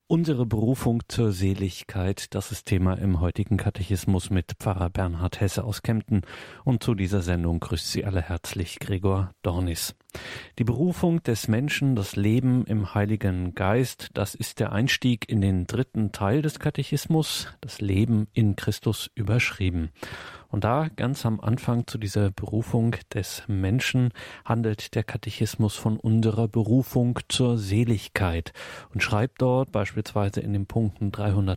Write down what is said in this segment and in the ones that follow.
Unsere Berufung zur Seligkeit, das ist Thema im heutigen Katechismus mit Pfarrer Bernhard Hesse aus Kempten. Und zu dieser Sendung grüßt Sie alle herzlich Gregor Dornis. Die Berufung des Menschen, das Leben im Heiligen Geist, das ist der Einstieg in den dritten Teil des Katechismus, das Leben in Christus überschrieben. Und da ganz am Anfang zu dieser Berufung des Menschen handelt der Katechismus von unserer Berufung zur Seligkeit und schreibt dort beispielsweise in den Punkten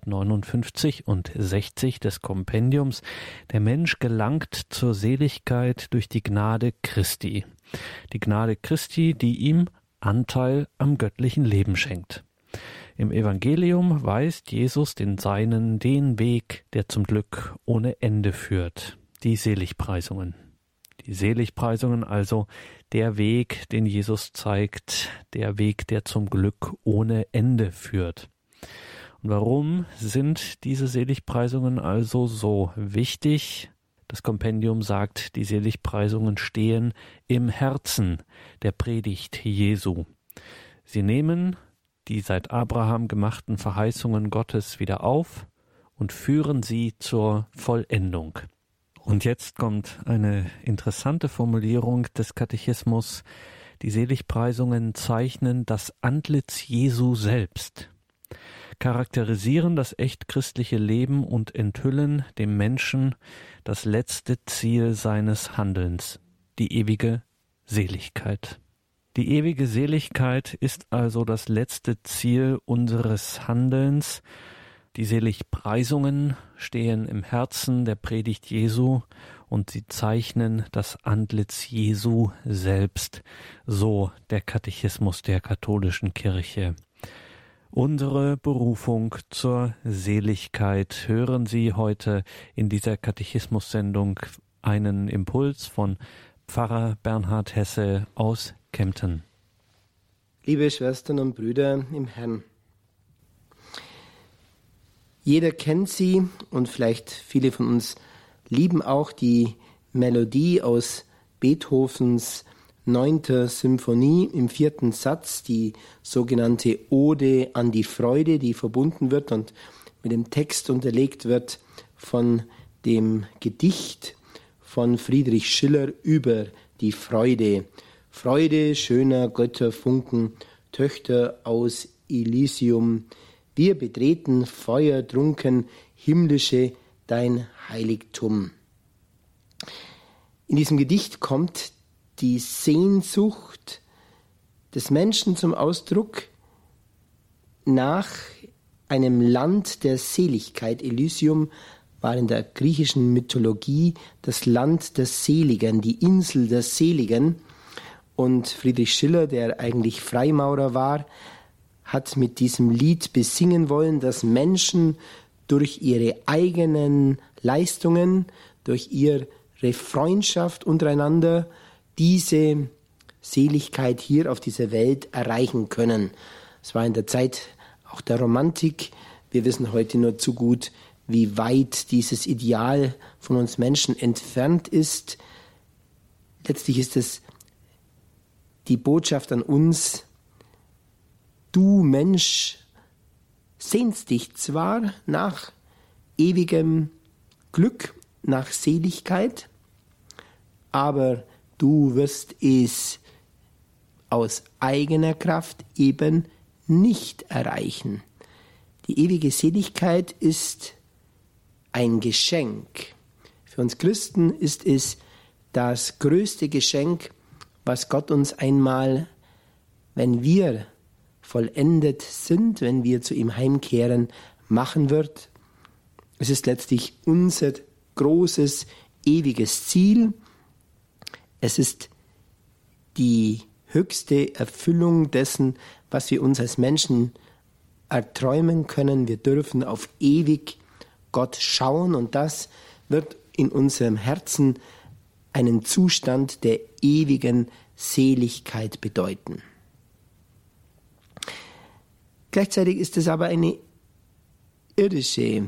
359 und 60 des Kompendiums: Der Mensch gelangt zur Seligkeit durch die Gnade Christi. Die Gnade Christi, die ihm Anteil am göttlichen Leben schenkt. Im Evangelium weist Jesus den Seinen den Weg, der zum Glück ohne Ende führt, die Seligpreisungen. Die Seligpreisungen also, der Weg, den Jesus zeigt, der Weg, der zum Glück ohne Ende führt. Und warum sind diese Seligpreisungen also so wichtig? Das Kompendium sagt, die Seligpreisungen stehen im Herzen der Predigt Jesu. Sie nehmen die seit Abraham gemachten Verheißungen Gottes wieder auf und führen sie zur Vollendung. Und jetzt kommt eine interessante Formulierung des Katechismus: Die Seligpreisungen zeichnen das Antlitz Jesu selbst, charakterisieren das echt christliche Leben und enthüllen dem Menschen das letzte Ziel seines Handelns, die ewige Seligkeit. Die ewige Seligkeit ist also das letzte Ziel unseres Handelns. Die Seligpreisungen stehen im Herzen der Predigt Jesu und sie zeichnen das Antlitz Jesu selbst, so der Katechismus der katholischen Kirche. Unsere Berufung zur Seligkeit. Hören Sie heute in dieser Katechismus-Sendung einen Impuls von Pfarrer Bernhard Hesse aus Kempten. Liebe Schwestern und Brüder im Herrn, jeder kennt sie und vielleicht viele von uns lieben auch die Melodie aus Beethovens 9. Symphonie im 4. Satz, die sogenannte Ode an die Freude, die verbunden wird und mit dem Text unterlegt wird von dem Gedicht von Friedrich Schiller über die Freude. Freude schöner Götterfunken, Töchter aus Elysium, wir betreten feuertrunken, himmlische dein Heiligtum. In diesem Gedicht kommt die Sehnsucht des Menschen zum Ausdruck nach einem Land der Seligkeit. Elysium war in der griechischen Mythologie das Land der Seligen, die Insel der Seligen. Und Friedrich Schiller, der eigentlich Freimaurer war, hat mit diesem Lied besingen wollen, dass Menschen durch ihre eigenen Leistungen, durch ihre Freundschaft untereinander diese Seligkeit hier auf dieser Welt erreichen können. Es war in der Zeit auch der Romantik. Wir wissen heute nur zu gut, wie weit dieses Ideal von uns Menschen entfernt ist. Letztlich ist es die Botschaft an uns: Du Mensch sehnst dich zwar nach ewigem Glück, nach Seligkeit, aber du wirst es aus eigener Kraft eben nicht erreichen. Die ewige Seligkeit ist ein Geschenk. Für uns Christen ist es das größte Geschenk, was Gott uns einmal, wenn wir vollendet sind, wenn wir zu ihm heimkehren, machen wird. Es ist letztlich unser großes, ewiges Ziel. Es ist die höchste Erfüllung dessen, was wir uns als Menschen erträumen können. Wir dürfen auf ewig Gott schauen und das wird in unserem Herzen einen Zustand der ewigen Seligkeit bedeuten. Gleichzeitig ist es aber eine irdische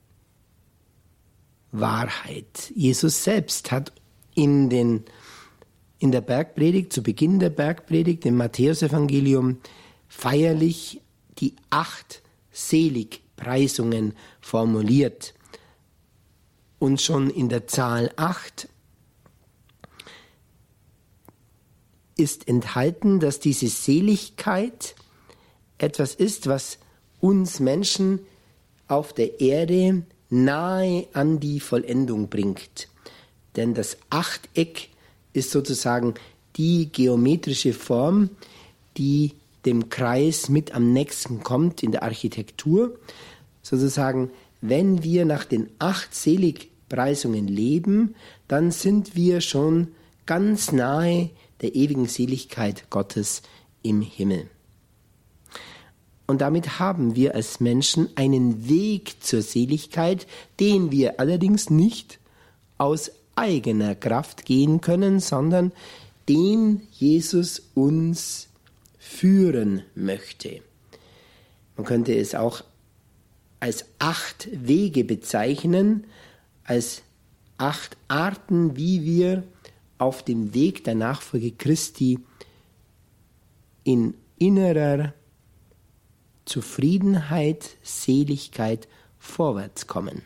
Wahrheit. Jesus selbst hat in der Bergpredigt, zu Beginn der Bergpredigt, im Matthäusevangelium, feierlich die 8 Seligpreisungen formuliert. Und schon in der Zahl 8 ist enthalten, dass diese Seligkeit etwas ist, was uns Menschen auf der Erde nahe an die Vollendung bringt. Denn das Achteck ist sozusagen die geometrische Form, die dem Kreis mit am nächsten kommt in der Architektur. Sozusagen, wenn wir nach den 8 Seligpreisungen leben, dann sind wir schon ganz nahe der ewigen Seligkeit Gottes im Himmel. Und damit haben wir als Menschen einen Weg zur Seligkeit, den wir allerdings nicht aus eigener Kraft gehen können, sondern den Jesus uns führen möchte. Man könnte es auch als 8 Wege bezeichnen, als 8 Arten, wie wir auf dem Weg der Nachfolge Christi in innerer Zufriedenheit, Seligkeit vorwärts kommen.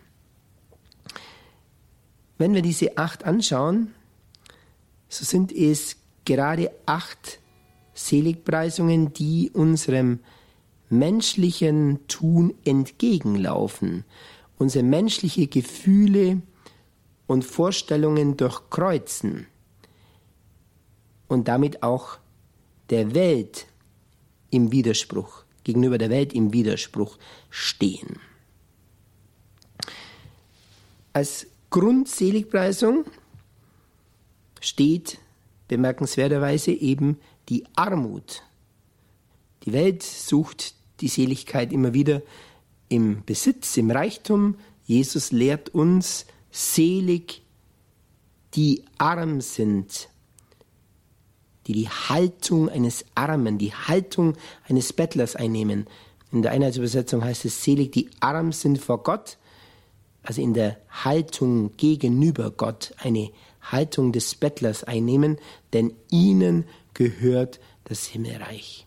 Wenn wir diese 8 anschauen, so sind es gerade 8 Seligpreisungen, die unserem menschlichen Tun entgegenlaufen, unsere menschliche Gefühle und Vorstellungen durchkreuzen und damit auch der Welt im Widerspruch, gegenüber der Welt im Widerspruch stehen. Als Grundseligpreisung steht bemerkenswerterweise eben die Armut. Die Welt sucht die Seligkeit immer wieder im Besitz, im Reichtum. Jesus lehrt uns, selig die arm sind, die Haltung eines Armen, die Haltung eines Bettlers einnehmen. In der Einheitsübersetzung heißt es, selig die arm sind vor Gott, also in der Haltung gegenüber Gott, eine Haltung des Bettlers einnehmen, denn ihnen gehört das Himmelreich.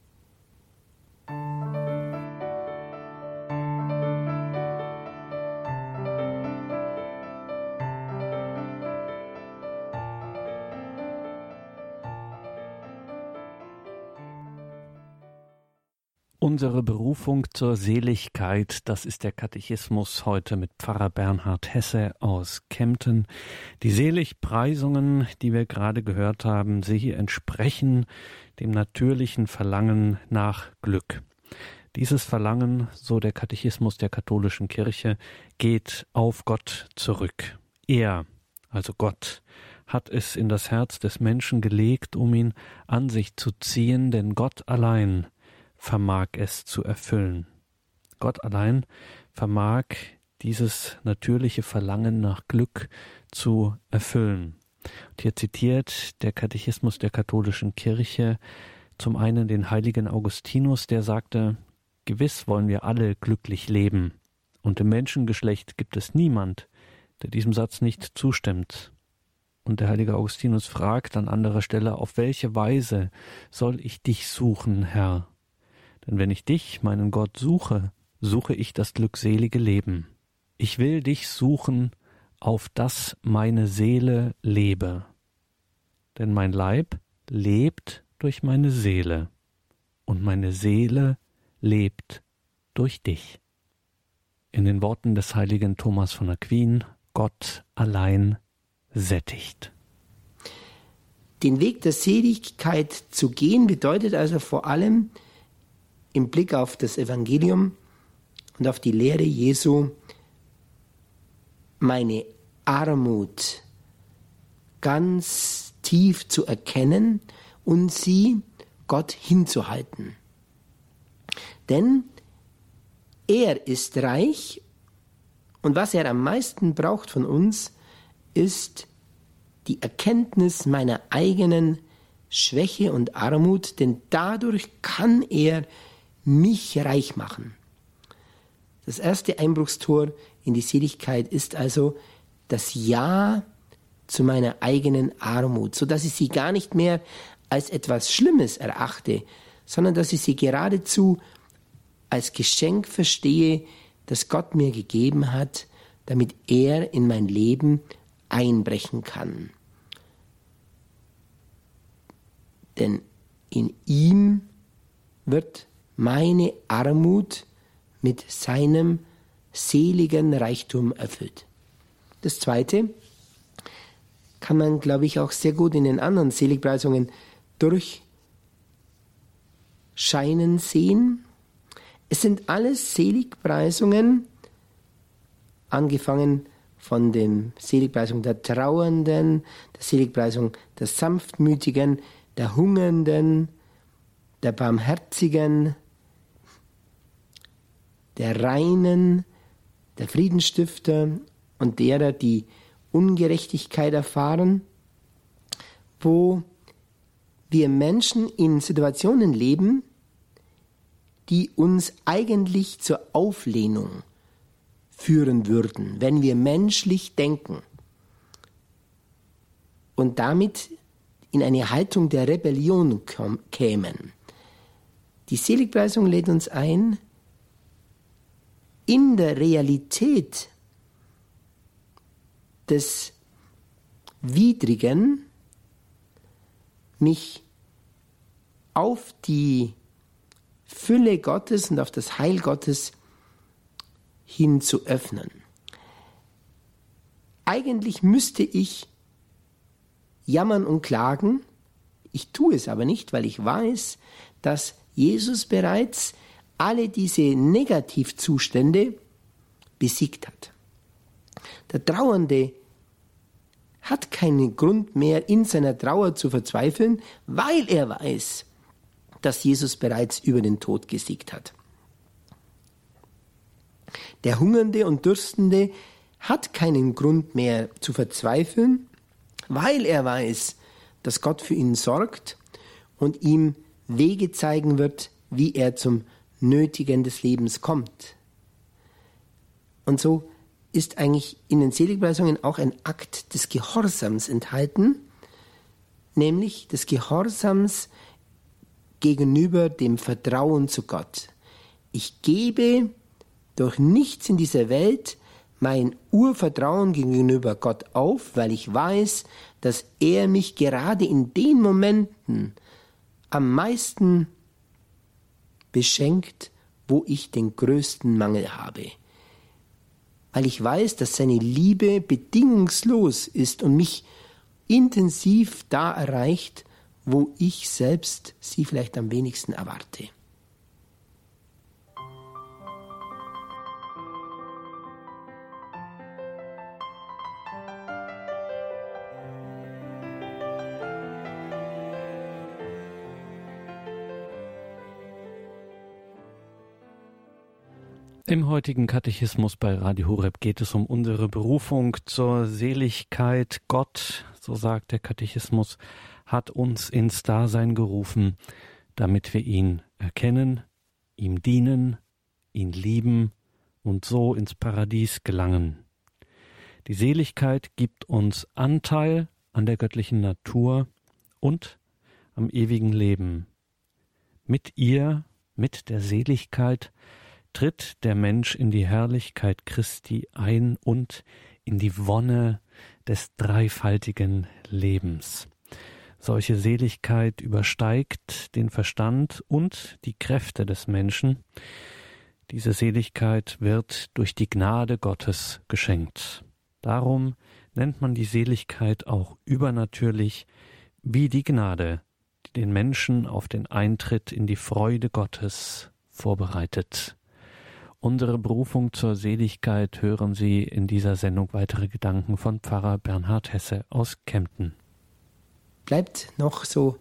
Unsere Berufung zur Seligkeit, das ist der Katechismus heute mit Pfarrer Bernhard Hesse aus Kempten. Die Seligpreisungen, die wir gerade gehört haben, sie entsprechen dem natürlichen Verlangen nach Glück. Dieses Verlangen, so der Katechismus der katholischen Kirche, geht auf Gott zurück. Er, also Gott, hat es in das Herz des Menschen gelegt, um ihn an sich zu ziehen, denn Gott allein vermag es zu erfüllen. Gott allein vermag dieses natürliche Verlangen nach Glück zu erfüllen. Und hier zitiert der Katechismus der katholischen Kirche zum einen den heiligen Augustinus, der sagte, gewiss wollen wir alle glücklich leben, und im Menschengeschlecht gibt es niemand, der diesem Satz nicht zustimmt. Und der heilige Augustinus fragt an anderer Stelle, auf welche Weise soll ich dich suchen, Herr? Denn wenn ich dich, meinen Gott, suche, suche ich das glückselige Leben. Ich will dich suchen, auf dass meine Seele lebe. Denn mein Leib lebt durch meine Seele, und meine Seele lebt durch dich. In den Worten des heiligen Thomas von Aquin, Gott allein sättigt. Den Weg der Seligkeit zu gehen bedeutet also vor allem, im Blick auf das Evangelium und auf die Lehre Jesu, meine Armut ganz tief zu erkennen und sie Gott hinzuhalten. Denn er ist reich und was er am meisten braucht von uns, ist die Erkenntnis meiner eigenen Schwäche und Armut, denn dadurch kann er mich reich machen. Das erste Einbruchstor in die Seligkeit ist also das Ja zu meiner eigenen Armut, sodass ich sie gar nicht mehr als etwas Schlimmes erachte, sondern dass ich sie geradezu als Geschenk verstehe, das Gott mir gegeben hat, damit er in mein Leben einbrechen kann. Denn in ihm wird meine Armut mit seinem seligen Reichtum erfüllt. Das Zweite kann man, glaube ich, auch sehr gut in den anderen Seligpreisungen durchscheinen sehen. Es sind alles Seligpreisungen, angefangen von der Seligpreisung der Trauernden, der Seligpreisung der Sanftmütigen, der Hungernden, der Barmherzigen, der Reinen, der Friedensstifter und derer, die Ungerechtigkeit erfahren, wo wir Menschen in Situationen leben, die uns eigentlich zur Auflehnung führen würden, wenn wir menschlich denken und damit in eine Haltung der Rebellion kämen. Die Seligpreisung lädt uns ein, in der Realität des Widrigen mich auf die Fülle Gottes und auf das Heil Gottes hin zu öffnen. Eigentlich müsste ich jammern und klagen, ich tue es aber nicht, weil ich weiß, dass Jesus bereits alle diese Negativzustände besiegt hat. Der Trauernde hat keinen Grund mehr, in seiner Trauer zu verzweifeln, weil er weiß, dass Jesus bereits über den Tod gesiegt hat. Der Hungernde und Dürstende hat keinen Grund mehr zu verzweifeln, weil er weiß, dass Gott für ihn sorgt und ihm Wege zeigen wird, wie er zum Nötigen des Lebens kommt. Und so ist eigentlich in den Seligpreisungen auch ein Akt des Gehorsams enthalten, nämlich des Gehorsams gegenüber dem Vertrauen zu Gott. Ich gebe durch nichts in dieser Welt mein Urvertrauen gegenüber Gott auf, weil ich weiß, dass er mich gerade in den Momenten am meisten beschenkt, wo ich den größten Mangel habe. Weil ich weiß, dass seine Liebe bedingungslos ist und mich intensiv da erreicht, wo ich selbst sie vielleicht am wenigsten erwarte. Im heutigen Katechismus bei Radio Horeb geht es um unsere Berufung zur Seligkeit. Gott, so sagt der Katechismus, hat uns ins Dasein gerufen, damit wir ihn erkennen, ihm dienen, ihn lieben und so ins Paradies gelangen. Die Seligkeit gibt uns Anteil an der göttlichen Natur und am ewigen Leben. Mit ihr, mit der Seligkeit, tritt der Mensch in die Herrlichkeit Christi ein und in die Wonne des dreifaltigen Lebens. Solche Seligkeit übersteigt den Verstand und die Kräfte des Menschen. Diese Seligkeit wird durch die Gnade Gottes geschenkt. Darum nennt man die Seligkeit auch übernatürlich, wie die Gnade, die den Menschen auf den Eintritt in die Freude Gottes vorbereitet. Unsere Berufung zur Seligkeit hören Sie in dieser Sendung. Weitere Gedanken von Pfarrer Bernhard Hesse aus Kempten. Bleibt noch so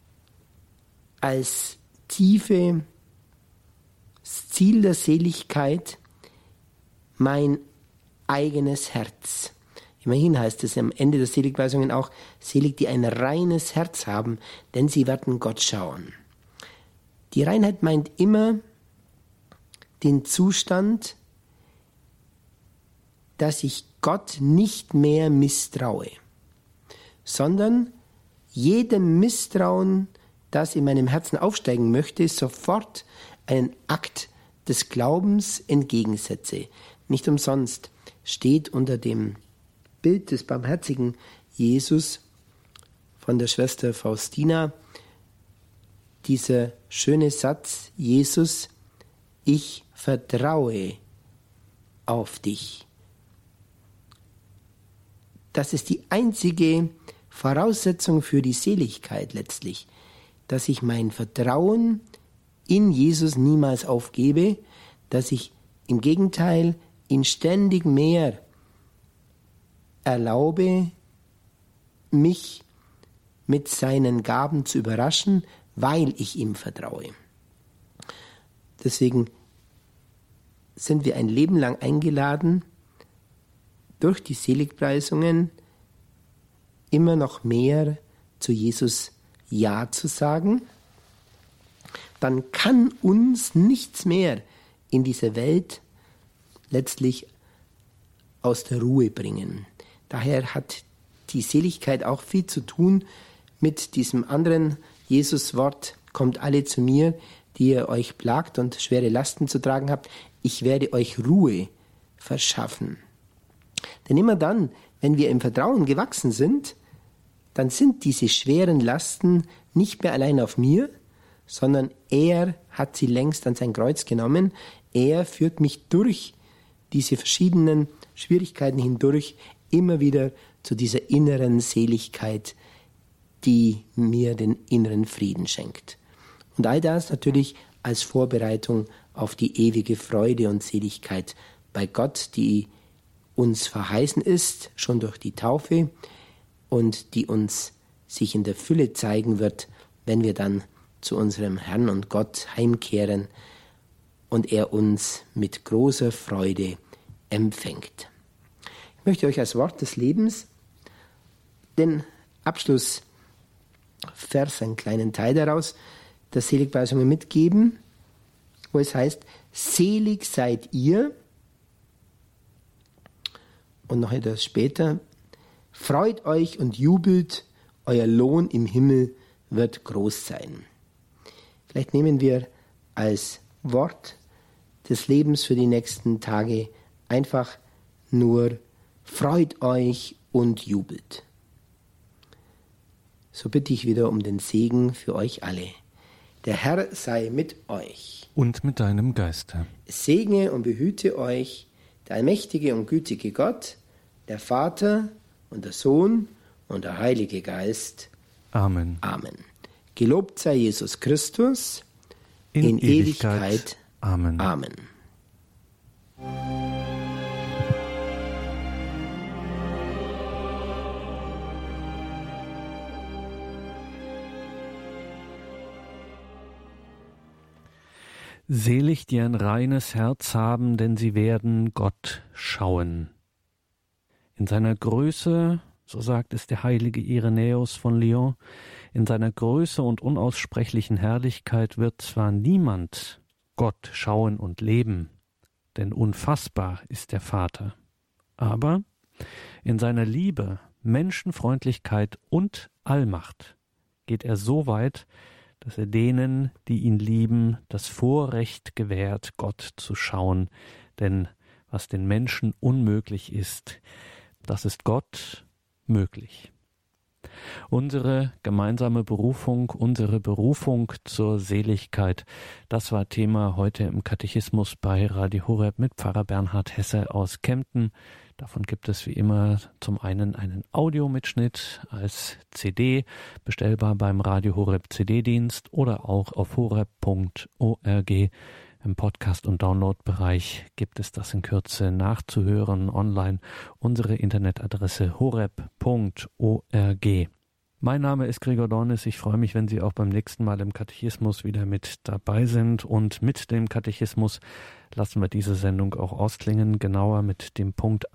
als tiefes Ziel der Seligkeit mein eigenes Herz. Immerhin heißt es am Ende der Seligpreisungen auch, selig, die ein reines Herz haben, denn sie werden Gott schauen. Die Reinheit meint immer den Zustand, dass ich Gott nicht mehr misstraue, sondern jedem Misstrauen, das in meinem Herzen aufsteigen möchte, sofort einen Akt des Glaubens entgegensetze. Nicht umsonst steht unter dem Bild des barmherzigen Jesus von der Schwester Faustina dieser schöne Satz: Jesus, ich vertraue auf dich. Das ist die einzige Voraussetzung für die Seligkeit letztlich, dass ich mein Vertrauen in Jesus niemals aufgebe, dass ich im Gegenteil ihn ständig mehr erlaube, mich mit seinen Gaben zu überraschen, weil ich ihm vertraue. Deswegen sind wir ein Leben lang eingeladen, durch die Seligpreisungen immer noch mehr zu Jesus Ja zu sagen. Dann kann uns nichts mehr in dieser Welt letztlich aus der Ruhe bringen. Daher hat die Seligkeit auch viel zu tun mit diesem anderen Jesus-Wort: Kommt alle zu mir, die ihr euch plagt und schwere Lasten zu tragen habt, ich werde euch Ruhe verschaffen. Denn immer dann, wenn wir im Vertrauen gewachsen sind, dann sind diese schweren Lasten nicht mehr allein auf mir, sondern er hat sie längst an sein Kreuz genommen. Er führt mich durch diese verschiedenen Schwierigkeiten hindurch immer wieder zu dieser inneren Seligkeit, die mir den inneren Frieden schenkt. Und all das natürlich als Vorbereitung auf die ewige Freude und Seligkeit bei Gott, die uns verheißen ist, schon durch die Taufe, und die uns sich in der Fülle zeigen wird, wenn wir dann zu unserem Herrn und Gott heimkehren und er uns mit großer Freude empfängt. Ich möchte euch als Wort des Lebens den Abschlussvers, einen kleinen Teil daraus, der Seligpreisungen mitgeben, wo es heißt: Selig seid ihr, und noch etwas später: Freut euch und jubelt, euer Lohn im Himmel wird groß sein. Vielleicht nehmen wir als Wort des Lebens für die nächsten Tage einfach nur: Freut euch und jubelt. So bitte ich wieder um den Segen für euch alle. Der Herr sei mit euch. Und mit deinem Geiste. Es segne und behüte euch der allmächtige und gütige Gott, der Vater und der Sohn und der Heilige Geist. Amen. Amen. Gelobt sei Jesus Christus in Ewigkeit. Amen. Amen. Selig, die ein reines Herz haben, denn sie werden Gott schauen. In seiner Größe, so sagt es der heilige Irenäus von Lyon, in seiner Größe und unaussprechlichen Herrlichkeit wird zwar niemand Gott schauen und leben, denn unfassbar ist der Vater, aber in seiner Liebe, Menschenfreundlichkeit und Allmacht geht er so weit, dass er denen, die ihn lieben, das Vorrecht gewährt, Gott zu schauen. Denn was den Menschen unmöglich ist, das ist Gott möglich. Unsere gemeinsame Berufung, unsere Berufung zur Seligkeit, das war Thema heute im Katechismus bei Radio Horeb mit Pfarrer Bernhard Hesse aus Kempten. Davon gibt es wie immer zum einen einen Audiomitschnitt als CD, bestellbar beim Radio Horeb CD-Dienst oder auch auf horeb.org. Im Podcast- und Download-Bereich gibt es das in Kürze nachzuhören online. Unsere Internetadresse horeb.org. Mein Name ist Gregor Dornis. Ich freue mich, wenn Sie auch beim nächsten Mal im Katechismus wieder mit dabei sind. Und mit dem Katechismus lassen wir diese Sendung auch ausklingen. Genauer mit dem Punkt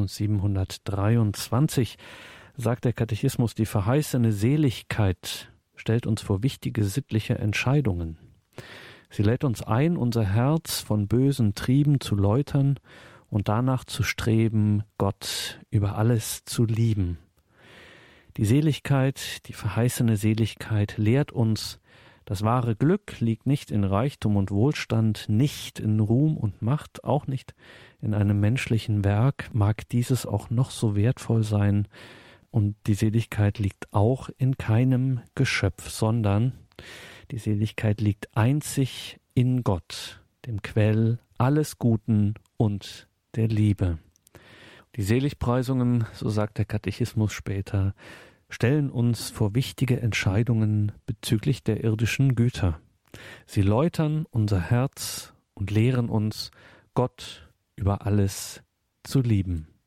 1723 sagt der Katechismus: Die verheißene Seligkeit stellt uns vor wichtige sittliche Entscheidungen. Sie lädt uns ein, unser Herz von bösen Trieben zu läutern und danach zu streben, Gott über alles zu lieben. Die Seligkeit, die verheißene Seligkeit lehrt uns, Das wahre Glück liegt nicht in Reichtum und Wohlstand, nicht in Ruhm und Macht, auch nicht in einem menschlichen Werk, mag dieses auch noch so wertvoll sein. Und die Seligkeit liegt auch in keinem Geschöpf, sondern die Seligkeit liegt einzig in Gott, dem Quell alles Guten und der Liebe. Die Seligpreisungen, so sagt der Katechismus später, stellen uns vor wichtige Entscheidungen bezüglich der irdischen Güter. Sie läutern unser Herz und lehren uns, Gott über alles zu lieben.